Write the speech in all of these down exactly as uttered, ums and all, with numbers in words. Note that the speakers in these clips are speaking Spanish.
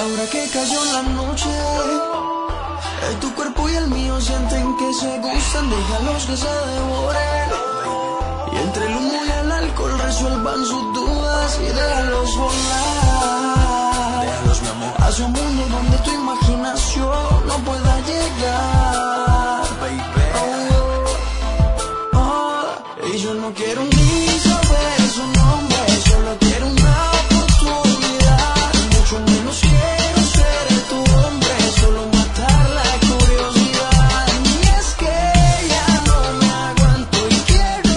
Ahora que cayó la noche, eh, tu cuerpo y el mío sienten que se gustan, déjalos que se devoren. Y entre el humo y el alcohol resuelvan sus dudas y déjalos volar. Déjalos, mi amor, hacia un mundo donde tu imaginación no pueda llegar, baby. Oh, oh, y yo no quiero ni saber su nombre, solo quiero una oportunidad. Mucho menos quiero ser tu hombre, solo matar la curiosidad. Y es que ya no me aguanto y quiero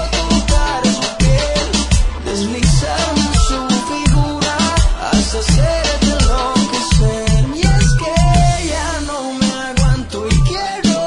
tocar su piel, deslizarme en su figura hasta hacerte enloquecer. Y es que ya no me aguanto y quiero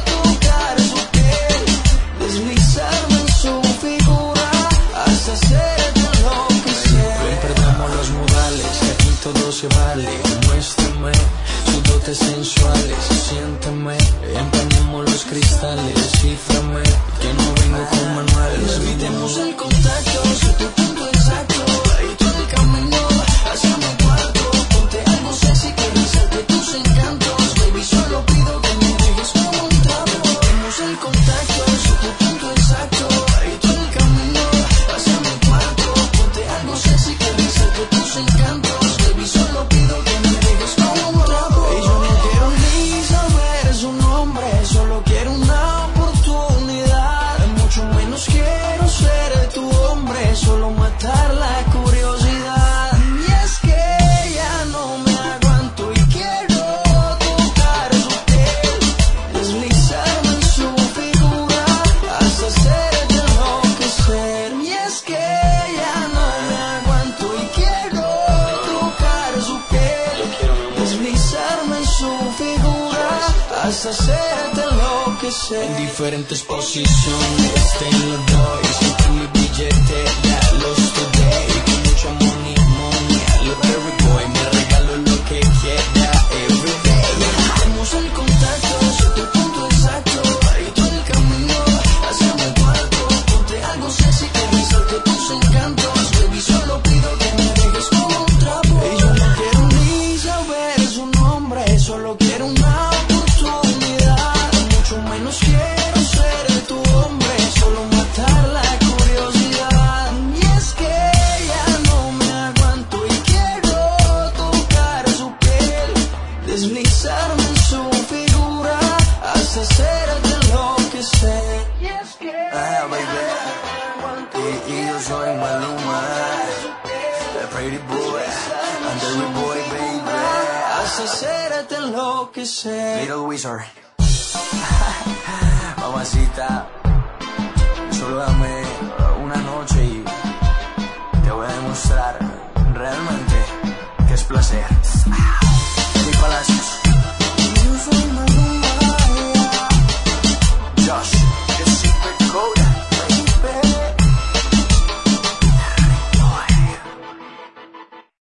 tocar su piel, deslizarme en su figura hasta hacerte enloquecer. Ven, perdamos los modales, que aquí todo se vale. Muéstrame sus dotes sensuales, siéntame, empañemos los cristales, cíframe, que no vengo con manuales. Evitemos el contacto, sé tu punto exacto, y todo el camino hacia mi cuarto. Ponte algo sexy que resalte tus encantos, baby, solo pido que me dejes como un trapo. Evitemos el contacto, sé tu punto exacto, y todo el camino hacia mi cuarto. Ponte algo sexy que resalte tus encantos, baby, solo pido que me dejes como un trapo. Y yo no quiero ni saber su nombre, solo quiero una oportunidad. Mucho menos quiero ser tu hombre, solo matar la curiosidad. Y es que ya no me aguanto y quiero tocar su piel, deslizarme en su figura hasta hacerte enloquecer. Y es que ya no me aguanto y quiero tocar su piel, deslizarme en su figura hasta hacerte enloquecer. En diferentes posiciones te lo doy, siempre mi billete, ya los today. Con mucha money, money, a lo Berry Boy, me regalo lo que quiera, everyday. Evitemos el contacto, sé tu punto exacto, y todo el camino hacia mi cuarto. Ponte algo sexy que resalte tus encantos, baby, solo pido que me dejes como un trapo. Y yo no quiero ni saber su nombre, solo quiero una oportunidad. Mucho menos quiero ser tu hombre, solo matar la curiosidad. Y es que ya no me aguanto y quiero tocar su piel, deslizarme en su figura hasta hacerte enloquecer. Y es que Ah, baby. ya no me aguanto Y, y yo soy Maluma, the pretty boy, and the rude boy, baby. hasta hacerte enloquecer. Little Wizard. Mamacita, solo dame una noche y te voy a demostrar realmente que es placer.